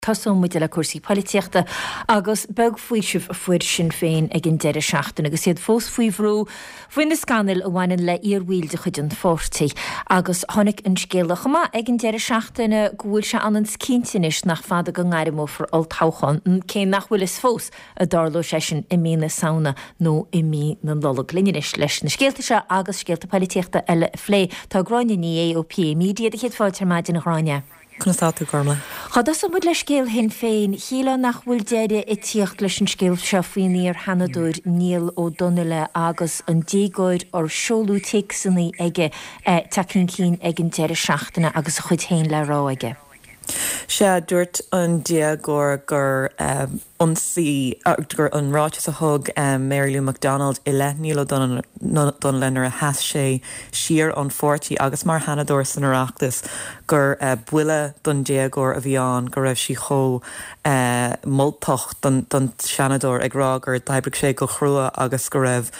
Tású muide le cuasaí políteachta agus beg faoi sibh a fuair sin féin ag an deire seachtain agus iad fós faoi bhrú faoin na scanil a bhhain le iarhhuiil de chud an fórtaí agus tháinig an scéalach má ag an deire seachtainna gúil se an cintinis nach fada go ngairimó for oltáchan cé nachhfuil is fós a darló sé sin i mí na saona nó i mí na lola glininis leis na scéalta se agus scéalta políteachta eile phlé tá gráine ní AOP mídia a chéad fáilte maidin na gráine. Cnastáú gormla. Chad as bud le scéal hin féin, híla nach bhfuil deide i tíocht leis an scéal se faoine ar hanadúir Níl Ó Donnelly agus an dígóid ar seolú teicsannaí aige tacinn cín ag an deire seachtainna agus a chud héin le rá aige. Se dúirt an diagóir gur ansaí gur an ráite a thug Mary Lou McDonald i le Níl Ó Donnelly a heas sé siar an fórtaí agus mar hanadúir san oireachtas gur buile don diagóir a bhíán go raibh si cho moltocht don seanadúir ag rá gur d'oibrigh sé go chrua agus go raibh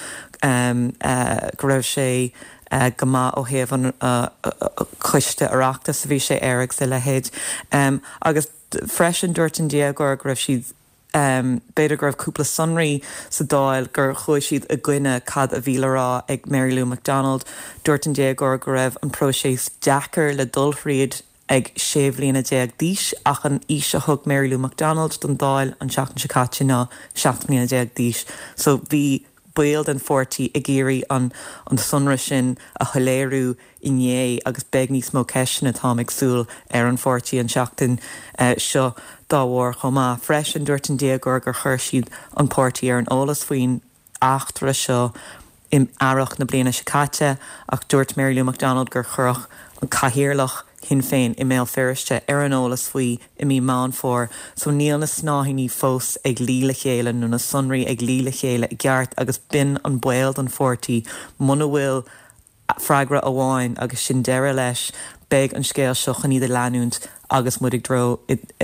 sé gama ó héamh an chuiste arachtas a bhí sé éireach sa lehéid. Agus freisin dúirt an diagóir go raibh siad beidir go raibh cúpla sonraí sa dáil gur chuir siad a gcuine cad a bhíle rá ag Mary Lou McDonald. Dúirt an diagóir go raibh an próséis deacair le dulthríad ag séomhlíonna déag díos ach an ise thug Mary Lou McDonald don dáil an seachtain se caite ná seachtaíonna déag díos. So bhí build an fórtaí i ggéirí an sunra sin a choléirú inné agus beag níos mó ceisina atá agsúil ar an fórtaí an seachtain seo dámhór chomá. Freisin dúirt an diagóir gur chuir siad an pórtaí ar an ólas faoin achtra seo im airach na bliana se caite ach dúirt Mary Lou McDonald gur churach an caihirirlach hin féin i méil feriste ar an ólas faoi i mí máin fór, so níl na snáithí fós ag líle chéile nó na sunraí ag líle chéile i gceart agus bin an build an fórtaí muna bhfuil freigra amháin agus sin deire leis beag an scéal seo chaníad leanúnt agus mudig dro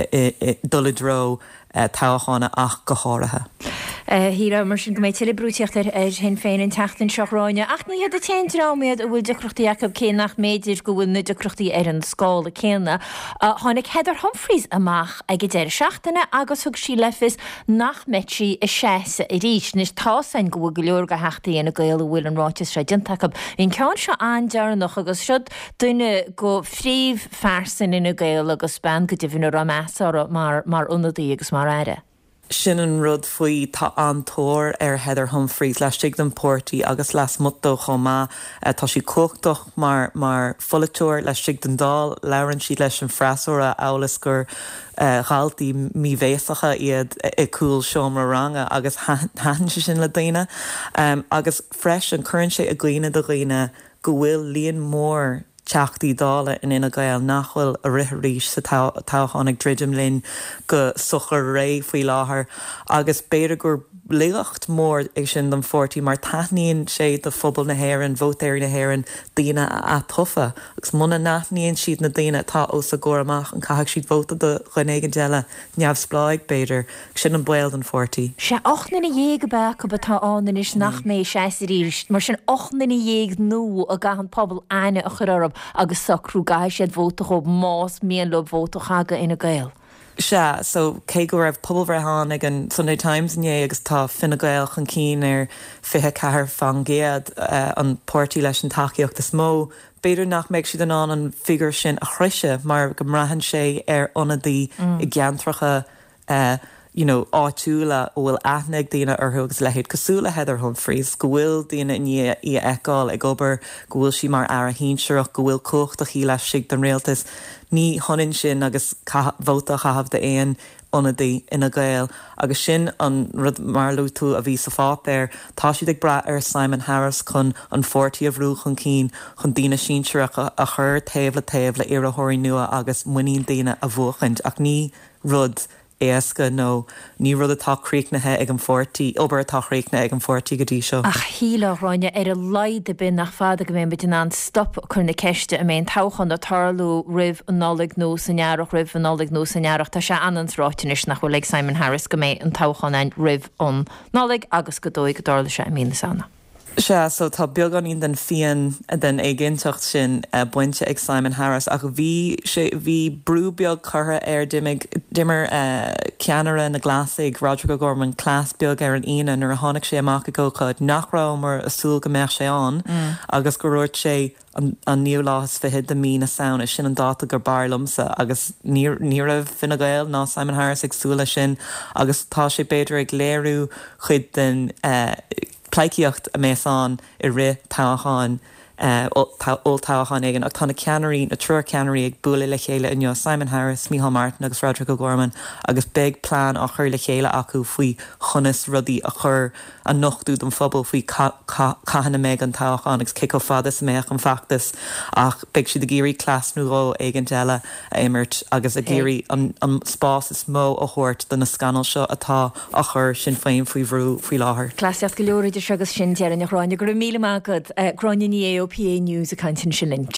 dul dro táchána ach go háirithe. Híra mar sin go méid tiile brúteachtar hin féin an teachtain seachráine. Ach na iad a téráméad a bhfuil decrochtaí acu cé nach méidir go bhfuil na decrochtaí ar an scáil a céanna. Tháinig Heather Humphreys amach ag go déir seachtainna agus thug sí lefis nach metí i séasa i ríis, nes tásain go bhfuil go leor go heachtaí ina gail bhfuil an ráitis réidirtach. In ceann seo andearnach agus siod duine go phríomh fersan ina gail agus ben go dtíhann ra measa mar unadaí agus mar aire. Sin an rud faoi tá antóir ar Heather Humphreys leis stig den pórtaí agus leis mutó chomá tá sí cóchtach mar folatóir leis stig den dál leann si leis an freasúra álas gur ghaaltaí mí bhéasacha iad i cúil seomra ranga agus háan sin le daine agus freis an chuann sé a gcuoine do gcuoine go bhfuil líon mór teachtaí dála in ina gael nachhfuil a ritharíis sa táchanig dridim linn go suchar ré faoi láthair agus beidir gur léacht mór ag sin don fórtaí mar taithníonn sé do phobal na hhéireann vótéir na hhéireann daoine a tufa agus muna naithníonn siad na daoine tá os a gcóir amach an caitheadh siad vóta do chuinéigen deile neamh spláig beidir sin an build an fórtaí. Se 8 na dhéag be go batá ánan is nach mé 6 ríist mar sin 8 na dhéag nó a gahan pobl aine a churarab agus sacrú gaiis siad vótach ó más mian lo vótach aga ina gael. Se, so cé go raibh pobl bhreitháin ag an Sunday Times inné agus tá Fine Gael chun cín ar 24 fan géad an pórtaí leis an taíocht is mó. Beidir nach méid siad an figur sin a chruise mar go mraithann sé ar ionadaí i gceantracha áitiúla ó bhfuil aithneag daoine arthúgus lehéad cosúla Heather Humphreys go bhfuil daoine ní í eáil ag obair go bhfuil si mar ar a híseach go bhfuil cochtach í leis sig den réaltas ní honinn sin agus bhóta chahabh de éon ionadaí ina gael agus sin an rud marlú tú a bhí sa fápéir tá siad ag bra ar Simon Harris chun an fórtaí a bhrú chun cín chun daoine síseach a chur taobhla ar a thoirí nua agus muíon daoine a bhuachant ach ní rud éasca nó ní rud atá chríicnathe ag an fórtaí obair atá chríicna ag an fórtaí go dtí seo. Ach híle ráine ar a laide bin nach fada go bhéon bitin an stop chun na ceiste a mén táchan a tarlú rih an nálaigh nó sanhearach rih an nálaigh nó sanhearach tá sé anans ráitinis nach bhfuil ag Simon Harris go méid an táchan ein rih an nálaigh agus go dóigh go dála sé a mína sanna. Se so tá beag an íon den fian den éigentocht sin buinte ag Simon Harris ach bhí brúbeag chutha dimmer ceanara na glasaigh Rodrigo Gorman clás beag ar an ine nuair a tháinig sé amach go chud nachrá mar asúil go meach sé an agus go ruirt sé an níú láthas fihead de mí na saona sin an dáta gur barlamsa agus ní rah Fine Gael ná Simon Harris ag súla sin agus tá sé beidir ag léirú chud den pleiciíocht a méán I ri tácháin ó tácháin igen ach tána ceanirí na trúr ceanirí ag bula le chéile inneo Simon Harris, Micheál Martin agus Rodrigo Gorman agus big plán a chur le chéile acu faoi chunas rudaí a chur a nochtú don phobal faoi caihanna méid an tácháin agus cic ó fadas méach an factas ach beag si de géirí clasnúró ag an deile a imirt agus a géirí an spás is mó a thuirt den na scanal seo atá a chur sin féin faoi bhrú faoi láthair. Clásiach go leorid agus sin dearan nach ráinine gur míle mágad chráine ní AOPA News a caiintin sin linn.